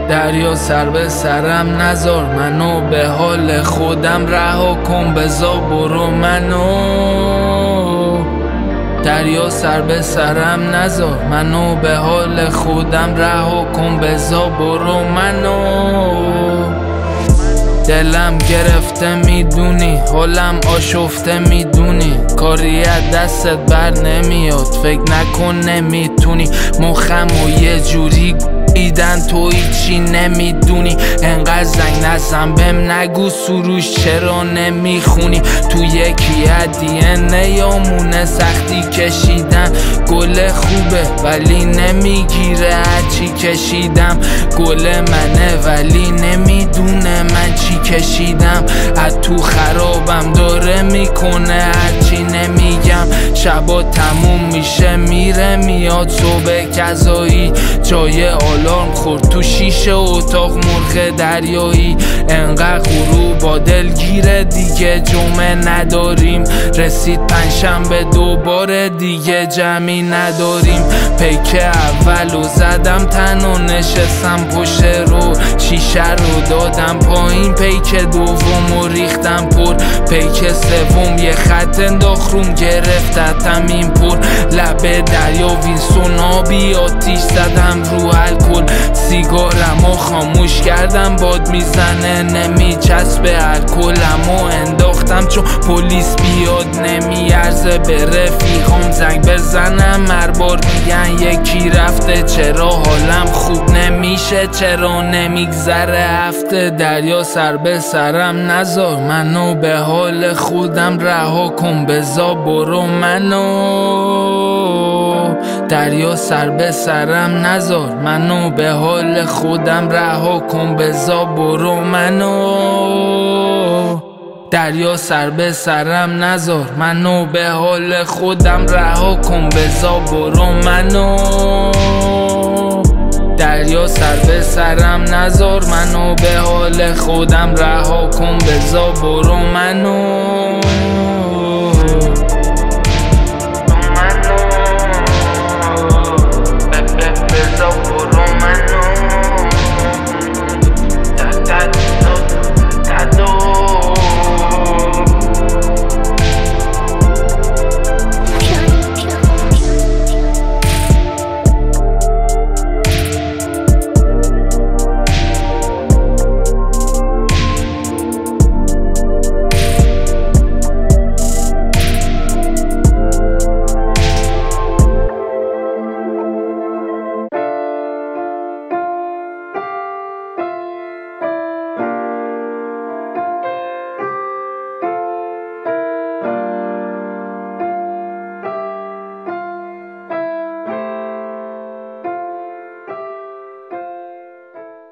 دریا سر به سرم نذار منو، به حال خودم رها کن بذار برو منو. دریا سر به سرم نذار منو، به حال خودم رها کن بذار برو منو. دلم گرفته میدونی، حالم آشفته میدونی، کاری از دستت بر نمیاد، فکر نکن نمیتونی. مخم و یه جوری ایدن تو هیچی نمیدونی، انقدر زنگ نزن بهم نگو سروش چرا نمیخونی. تو یکی ادینه یامونه سختی کشیدن، گل خوبه ولی نمیگیره هرچی کشیدم. گل منه ولی نمیدونه من چی کشیدم، از تو خرابم داره میکنه هرچی نمیگم. شبا تموم میشه میره میاد صبح کذایی، جای آلارم خورد تو شیشه اتاق مرغ دریایی. انقدر غروب با دلگیره دیگه جمعه نداریم، رسید پنجشنبه دوباره دیگه جمعی نداریم. پیک اولو زدم تنها نشستم پشت رو، شیشه رو دادم پایین، پیک دومو ریختم پر، پیک سوم یه خط انداخت روم گرفتتم این پر. لب دریا وینسون آبی آتیش زدم رو الکل، سیگارمو خاموش کردم باد میزنه نمیچسبه الکلمو انداختم چون پلیس بیاد نمیارزه به رفیقام زنگ بزنم هر بار میگن یکی رفته، چرا حالم خوب نمیشه چرا نمیگذره هفته. دریا سر به سرم نذار منو، به حال خودم رها کن بذار برو منو. دریا سر به سرم نذار منو، به حال خودم رها کن بذار برو منو. دریا سر به سرم نذار منو، به حال خودم رها کن بذار برو منو. دریا سر به سرم نذار منو، به حال خودم رها کن بذار برو منو.